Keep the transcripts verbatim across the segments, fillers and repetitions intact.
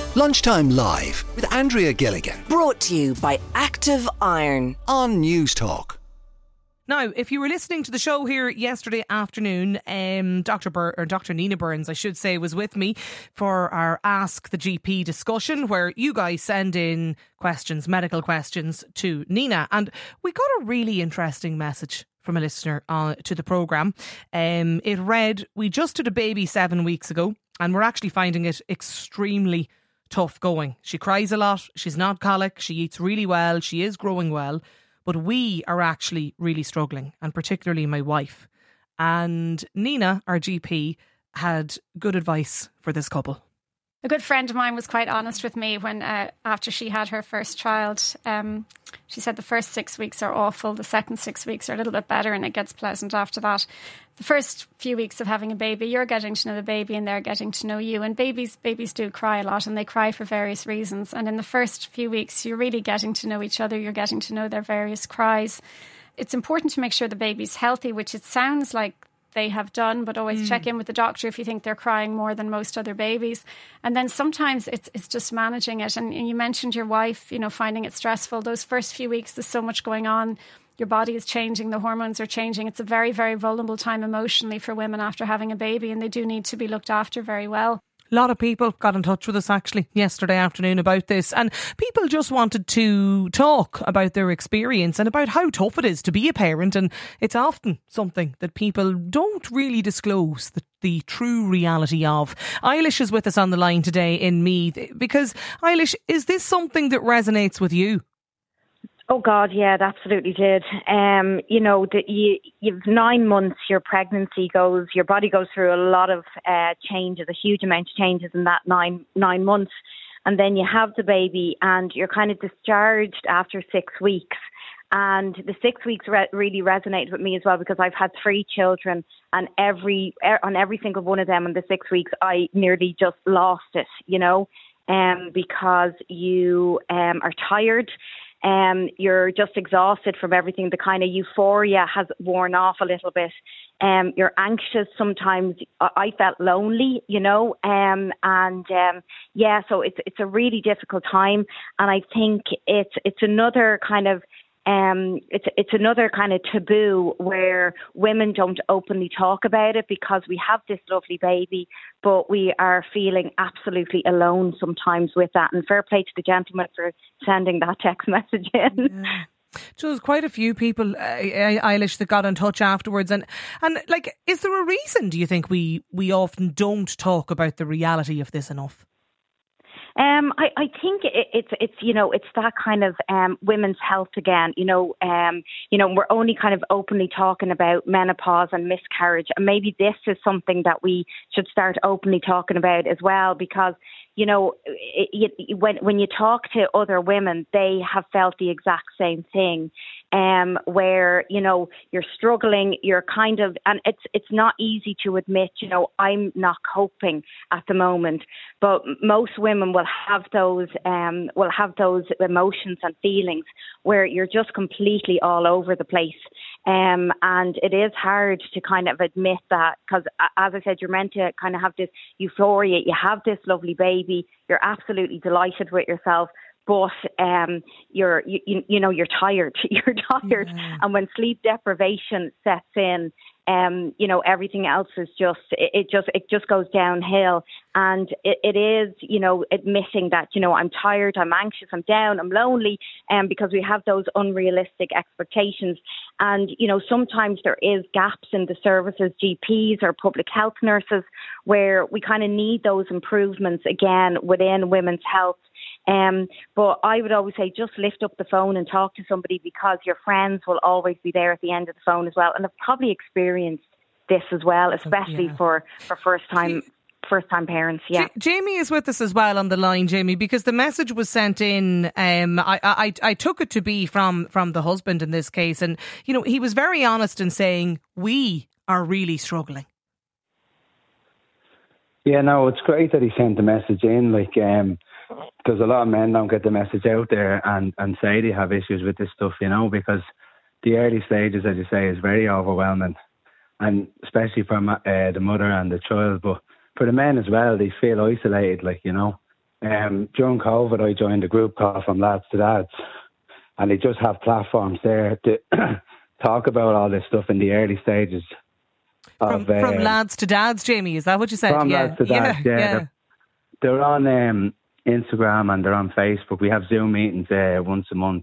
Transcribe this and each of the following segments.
Lunchtime Live with Andrea Gilligan. Brought to you by Active Iron on News Talk. Now, if you were listening to the show here yesterday afternoon, um, Doctor Bur- or Doctor Nina Burns, I should say, was with me for our Ask the G P discussion, where you guys send in questions, medical questions to Nina. And we got a really interesting message from a listener uh, to the programme. Um, it read, "We just had a baby seven weeks ago and we're actually finding it extremely tough going. She cries a lot, she's not colic, she eats really well, she is growing well. But we are actually really struggling, and particularly my wife." And Nina, our G P, had good advice for this couple. A good friend of mine was quite honest with me when, uh, after she had her first child, um, she said the first six weeks are awful, the second six weeks are a little bit better, and it gets pleasant after that. The first few weeks of having a baby, you're getting to know the baby and they're getting to know you. And babies babies do cry a lot, and they cry for various reasons. And in the first few weeks, you're really getting to know each other. You're getting to know their various cries. It's important to make sure the baby's healthy, which it sounds like they have done, but always mm. check in with the doctor if you think they're crying more than most other babies. And then sometimes it's it's just managing it. And you mentioned your wife, you know, finding it stressful. Those first few weeks, there's so much going on. Your body is changing, the hormones are changing. It's a very, very vulnerable time emotionally for women after having a baby, and they do need to be looked after very well. A lot of people got in touch with us actually yesterday afternoon about this, and people just wanted to talk about their experience and about how tough it is to be a parent. And it's often something that people don't really disclose the, the true reality of. Eilish is with us on the line today in Meath, because Eilish, is this something that resonates with you? Oh God, yeah, it absolutely did. Um, you know, the, you, you've nine months, your pregnancy goes, your body goes through a lot of uh, changes, a huge amount of changes in that nine nine months. And then you have the baby and you're kind of discharged after six weeks. And the six weeks re- really resonated with me as well, because I've had three children, and every er, on every single one of them in the six weeks, I nearly just lost it, you know, um, because you um, are tired. Um, you're just exhausted from everything. The kind of euphoria has worn off a little bit. Um, you're anxious sometimes. I felt lonely, you know, um, and um, yeah, so it's it's a really difficult time. And I think it's it's another kind of Um, it's it's another kind of taboo where women don't openly talk about it, because we have this lovely baby, but we are feeling absolutely alone sometimes with that. And fair play to the gentleman for sending that text message in. Yeah. So there's quite a few people, uh, Eilish, that got in touch afterwards. And, and like, is there a reason, do you think, we, we often don't talk about the reality of this enough? Um, I, I think it, it's it's you know it's that kind of um, women's health again. You know, um, you know we're only kind of openly talking about menopause and miscarriage, and maybe this is something that we should start openly talking about as well. Because you know, it, it, when when you talk to other women, they have felt the exact same thing. Um, where, you know, you're struggling, you're kind of, and it's it's not easy to admit, you know, I'm not coping at the moment, but most women will have those, um, will have those emotions and feelings where you're just completely all over the place. Um, and it is hard to kind of admit that, because as I said, you're meant to kind of have this euphoria. You have this lovely baby, you're absolutely delighted with yourself. But um, you're, you, you know, you're tired. You're tired, yeah. And when sleep deprivation sets in, um, you know, everything else is just, it, it just, it just goes downhill. And it, it is, you know, admitting that, you know, I'm tired, I'm anxious, I'm down, I'm lonely, um, because we have those unrealistic expectations. And, you know, sometimes there is gaps in the services, G Ps or public health nurses, where we kind of need those improvements again within women's health. Um, but I would always say just lift up the phone and talk to somebody, because your friends will always be there at the end of the phone as well. And have probably experienced this as well, especially yeah. for, for first time first time parents. Yeah. J- Jamie is with us as well on the line, Jamie, because the message was sent in. Um, I, I, I took it to be from, from the husband in this case. And, you know, he was very honest in saying, we are really struggling. Yeah, no, it's great that he sent the message in. Like, um, because a lot of men don't get the message out there and, and say they have issues with this stuff, you know, because the early stages, as you say, is very overwhelming, and especially for uh, the mother and the child. But for the men as well, they feel isolated, like, you know, um, during COVID, I joined a group called From Lads to Dads, and they just have platforms there to talk about all this stuff in the early stages. From, of, from um, lads to dads, Jamie, is that what you said? From yeah. Lads to Dads, yeah. yeah, yeah. They're, they're on um, Instagram and they're on Facebook. We have Zoom meetings uh, once a month.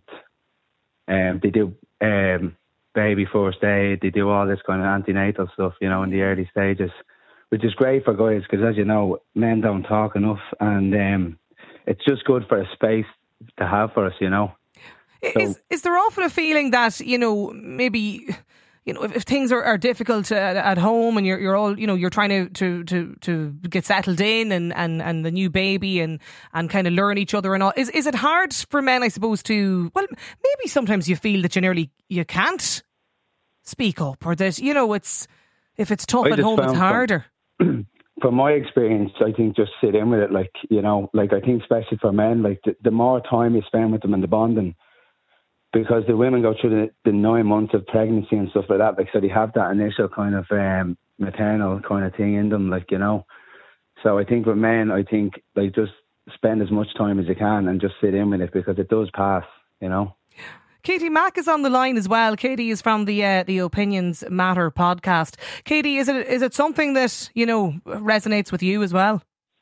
Um, they do um, baby first aid. They do all this kind of antenatal stuff, you know, in the early stages, which is great for guys because, as you know, men don't talk enough, and um, it's just good for a space to have for us, you know. So, is is there often a feeling that, you know, maybe, you know, if, if things are, are difficult at, at home and you're you're all, you know, you're trying to to, to, to get settled in and, and, and the new baby and, and kind of learn each other and all, is is it hard for men, I suppose, to, well, maybe sometimes you feel that you nearly, you can't speak up, or that, you know, it's, if it's tough I at home, it's harder. From, from my experience, I think just sit in with it, like, you know, like I think especially for men, like the, the more time you spend with them and the bonding, because the women go through the, the nine months of pregnancy and stuff like that, like, so they have that initial kind of um, maternal kind of thing in them, like, you know. So I think with men, I think like just spend as much time as you can and just sit in with it, because it does pass, you know. Katie Mack is on the line as well. Katie is from the uh, the Opinions Matter podcast. Katie, is it is it something that, you know, resonates with you as well?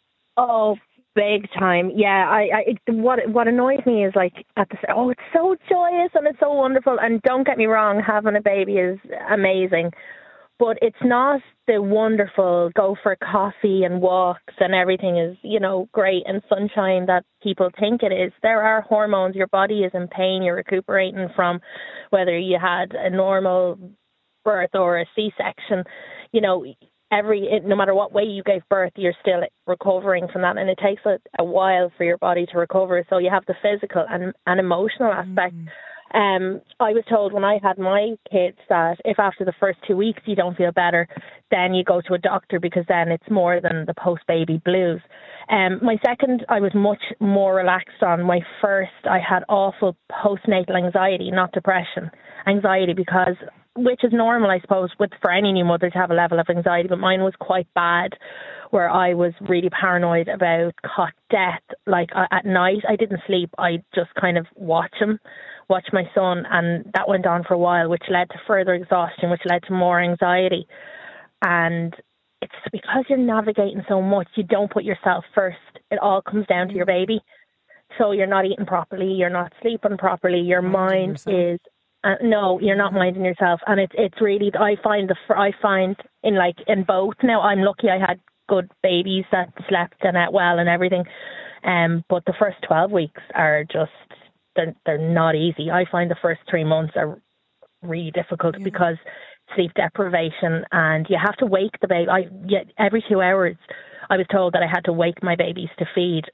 Oh, big time. Yeah, I, I it, what what annoys me is like at the oh, it's so joyous and it's so wonderful. And don't get me wrong, having a baby is amazing, but it's not the wonderful go for coffee and walks and everything is, you know, great and sunshine that people think it is. There are hormones. Your body is in pain. You're recuperating from whether you had a normal birth or a C-section. You know, every no matter what way you gave birth, you're still recovering from that, and it takes a, a while for your body to recover. So you have the physical and, and emotional aspect. Mm. Um, I was told when I had my kids that if after the first two weeks you don't feel better, then you go to a doctor, because then it's more than the post-baby blues. Um, my second, I was much more relaxed on. My first, I had awful postnatal anxiety, not depression, anxiety, because, which is normal, I suppose, with for any new mother to have a level of anxiety, but mine was quite bad, where I was really paranoid about cot death. Like uh, at night, I didn't sleep. I just kind of watch him. watch my son, and that went on for a while, which led to further exhaustion, which led to more anxiety. And it's because you're navigating so much, you don't put yourself first. It all comes down to your baby. So you're not eating properly, you're not sleeping properly, your mind is uh, no, you're not minding yourself. And it's it's really, I find the I find in like in both. Now I'm lucky I had good babies that slept and ate well and everything. Um, but the first twelve weeks are just, They're, they're not easy. I find the first three months are really difficult, yeah, because sleep deprivation, and you have to wake the baby. I yet every two hours, I was told that I had to wake my babies to feed,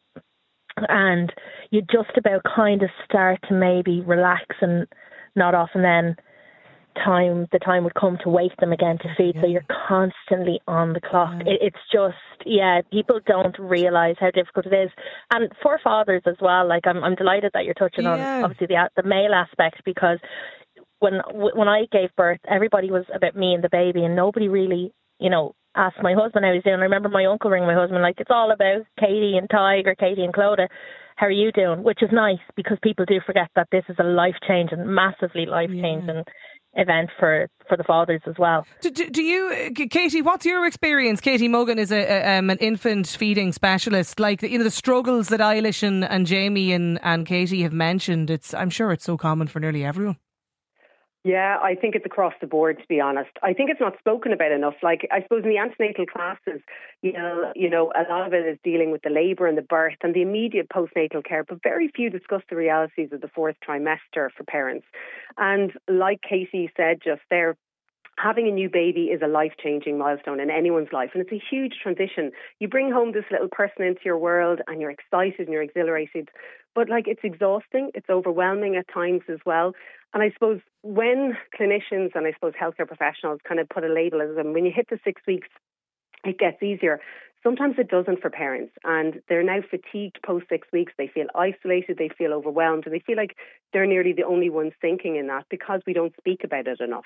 and you just about kind of start to maybe relax, and not often then time the time would come to wake them again to feed. Yeah. So you're constantly on the clock. Yeah. It, it's just, yeah, people don't realise how difficult it is. And for fathers as well, like I'm I'm delighted that you're touching yeah. on obviously the the male aspect, because when when I gave birth, everybody was about me and the baby, and nobody really, you know, asked my husband how he's doing. I remember my uncle ringing my husband like, it's all about Katie and Tig or Katie and Clodagh. How are you doing? Which is nice, because people do forget that this is a life-changing, massively life-changing yeah. event for, for the fathers as well. Do, do, do you, Katie, what's your experience? Katie Muggan is a, a, um, an infant feeding specialist. Like, you know, the struggles that Eilish and, and Jamie and, and Katie have mentioned, it's I'm sure it's so common for nearly everyone. Yeah, I think it's across the board, to be honest. I think it's not spoken about enough. Like, I suppose in the antenatal classes, you know, you know, a lot of it is dealing with the labour and the birth and the immediate postnatal care, but very few discuss the realities of the fourth trimester for parents. And like Katie said just there, having a new baby is a life-changing milestone in anyone's life, and it's a huge transition. You bring home this little person into your world, and you're excited and you're exhilarated, but like it's exhausting, it's overwhelming at times as well. And I suppose when clinicians and I suppose healthcare professionals kind of put a label as them, when you hit the six weeks, it gets easier. Sometimes it doesn't for parents, and they're now fatigued post six weeks. They feel isolated, they feel overwhelmed, and they feel like they're nearly the only ones thinking in that, because we don't speak about it enough.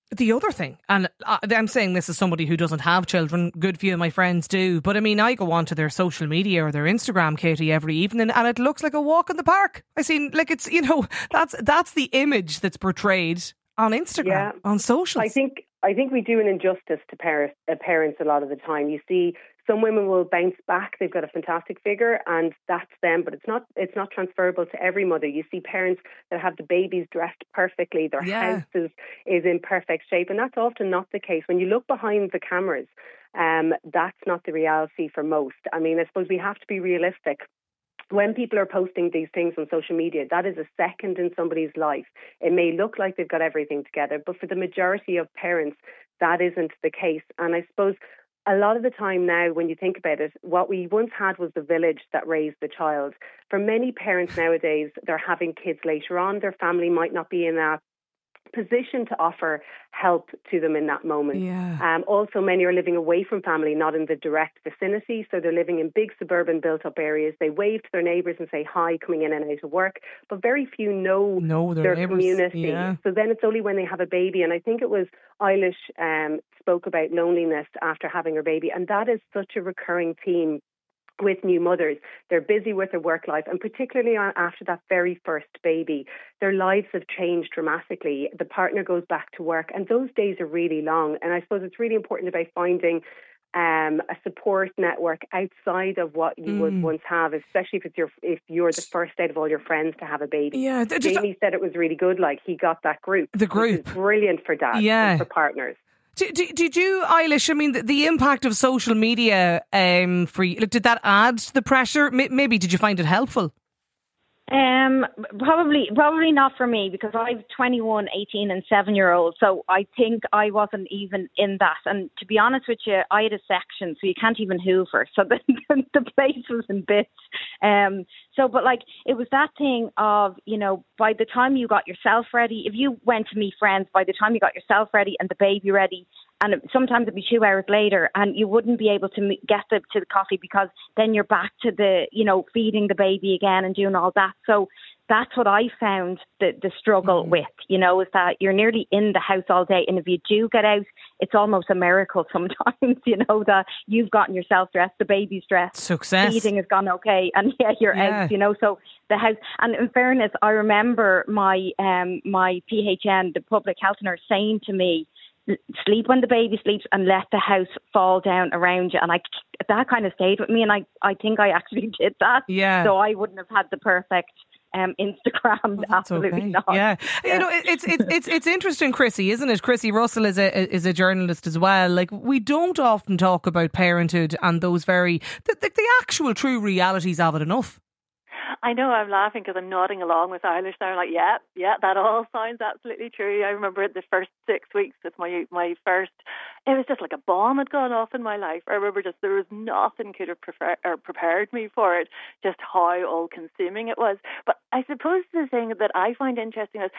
The other thing, and I'm saying this as somebody who doesn't have children, good few of my friends do, but I mean, I go onto their social media or their Instagram, Katie, every evening, and it looks like a walk in the park. I seen, like, it's, you know, that's that's the image that's portrayed on Instagram, yeah. on socials. I think I think we do an injustice to parents, uh, parents a lot of the time. You see, some women will bounce back. They've got a fantastic figure and that's them, but it's not it's not transferable to every mother. You see parents that have the babies dressed perfectly, their yeah. house is, is in perfect shape, and that's often not the case. When you look behind the cameras, um, that's not the reality for most. I mean, I suppose we have to be realistic. When people are posting these things on social media, that is a second in somebody's life. It may look like they've got everything together, but for the majority of parents, that isn't the case. And I suppose a lot of the time now, when you think about it, what we once had was the village that raised the child. For many parents nowadays, they're having kids later on. Their family might not be in a position to offer help to them in that moment. Yeah. Um, also, many are living away from family, not in the direct vicinity. So they're living in big suburban built-up areas. They wave to their neighbours and say hi coming in and out of work, but very few know, know their, their neighbours. community. Yeah. So then it's only when they have a baby. And I think it was Eilish um, spoke about loneliness after having her baby. And that is such a recurring theme with new mothers. They're busy with their work life, and particularly after that very first baby, their lives have changed dramatically. The partner goes back to work, and those days are really long. And I suppose it's really important about finding um, a support network outside of what you mm. would once have, especially if it's your if you're the first out of all your friends to have a baby. Yeah, just, Jamie said it was really good. Like, he got that group. The group, which is brilliant for dads yeah. and for partners. Did, did, did you, Eilish, I mean, the, the impact of social media um, for you, did that add to the pressure? Maybe did you find it helpful? Um, probably, probably not for me, because I've twenty-one, eighteen and seven year olds. So I think I wasn't even in that. And to be honest with you, I had a section, so you can't even hoover. So the, the place was in bits. Um, so, but like, it was that thing of, you know, by the time you got yourself ready, if you went to meet friends, by the time you got yourself ready and the baby ready, and sometimes it'd be two hours later, and you wouldn't be able to get the, to the coffee, because then you're back to the, you know, feeding the baby again and doing all that. So that's what I found the, the struggle mm. with, you know, is that you're nearly in the house all day. And if you do get out, it's almost a miracle sometimes, you know, that you've gotten yourself dressed, the baby's dressed, success, feeding has gone okay, and yeah, you're yeah. out, you know. So the house, and in fairness, I remember my um my P H N, the public health nurse, saying to me, sleep when the baby sleeps and let the house fall down around you. And I, that kind of stayed with me, and I, I think I actually did that. Yeah. So I wouldn't have had the perfect um, Instagram. Well, absolutely okay. not. Yeah. yeah. You know, it's it's it's it's interesting, Chrissy, isn't it? Chrissy Russell is a is a journalist as well. Like, we don't often talk about parenthood and those very the, the, the actual true realities of it enough. I know, I'm laughing because I'm nodding along with Eilish. I'm like, yeah, yeah, that all sounds absolutely true. I remember the first six weeks with my my first, it was just like a bomb had gone off in my life. I remember just there was nothing could have prefer, or prepared me for it, just how all-consuming it was. But I suppose the thing that I find interesting is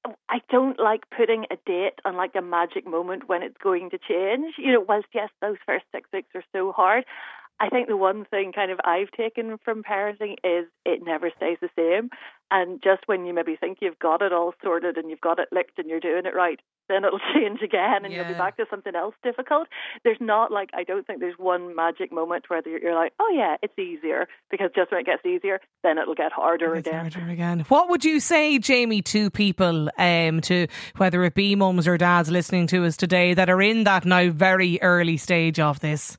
I don't like putting a date on like a magic moment when it's going to change. You know, whilst yes, those first six weeks are so hard, I think the one thing kind of I've taken from parenting is it never stays the same. And just when you maybe think you've got it all sorted and you've got it licked and you're doing it right, then it'll change again and yeah. you'll be back to something else difficult. There's not like, I don't think there's one magic moment where you're like, oh yeah, it's easier, because just when it gets easier, then it'll get harder it's again. harder again. What would you say, Jamie, to people, um, to whether it be mums or dads listening to us today that are in that now very early stage of this?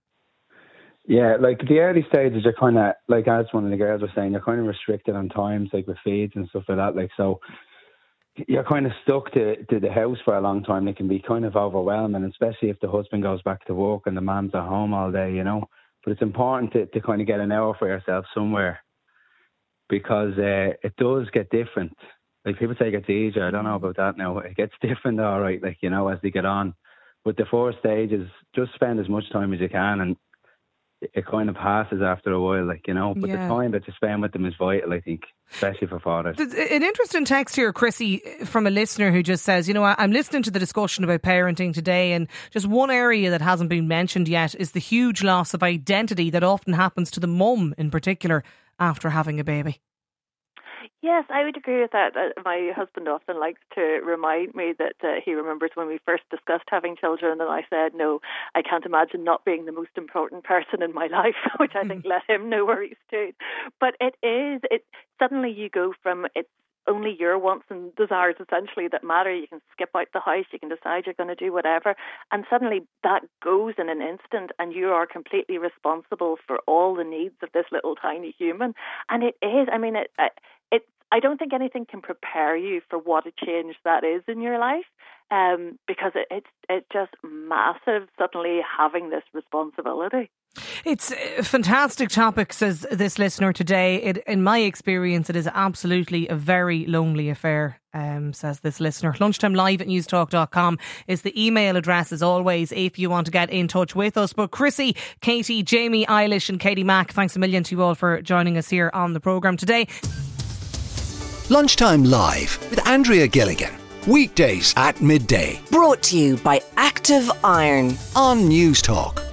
Yeah, like the early stages are kind of, like as one of the girls was saying, you're kind of restricted on times, like with feeds and stuff like that. Like, so you're kind of stuck to, to the house for a long time. It can be kind of overwhelming, especially if the husband goes back to work and the mom's at home all day, you know. But it's important to, to kind of get an hour for yourself somewhere, because uh, it does get different. Like, people say it gets easier. I don't know about that now. It gets different, all right, like, you know, as they get on. With the four stages, just spend as much time as you can, and it kind of passes after a while, like, you know, but yeah. the time that you spend with them is vital, I think, especially for fathers. An interesting text here, Chrissy, from a listener who just says, you know, I'm listening to the discussion about parenting today, and just one area that hasn't been mentioned yet is the huge loss of identity that often happens to the mum in particular after having a baby. Yes, I would agree with that. Uh, my husband often likes to remind me that uh, he remembers when we first discussed having children, and I said, no, I can't imagine not being the most important person in my life, which I think let him know where he stood. But it is, it suddenly you go from it's only your wants and desires essentially that matter. You can skip out the house, you can decide you're going to do whatever, and suddenly that goes in an instant, and you are completely responsible for all the needs of this little tiny human. And it is, I mean, it, it I don't think anything can prepare you for what a change that is in your life, um, because it, it's it's just massive suddenly having this responsibility. It's a fantastic topic, says this listener today. It, in my experience, it is absolutely a very lonely affair, um, says this listener. Lunchtime live at newstalk dot com is the email address, as always, if you want to get in touch with us. But Chrissy, Katie, Jamie, Eilish and Katie Mack, thanks a million to you all for joining us here on the programme today. Lunchtime Live with Andrea Gilligan. Weekdays at midday Brought to you by Active Iron on Newstalk.